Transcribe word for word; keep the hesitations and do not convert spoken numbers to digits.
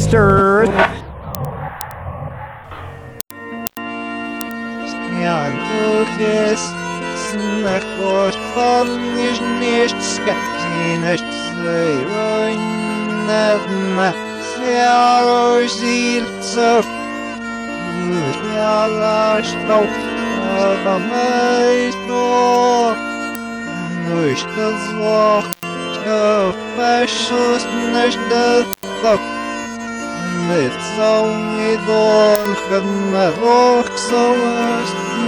Mister Ja, Lucas, snack was van is niets, geen is ze rein net, ja, ziel zo. Ja, laat nou, dat mij nog, niet dat zwak, ja, fascist, niet dat zwak. Met zo'n idol, kan er ook zo is.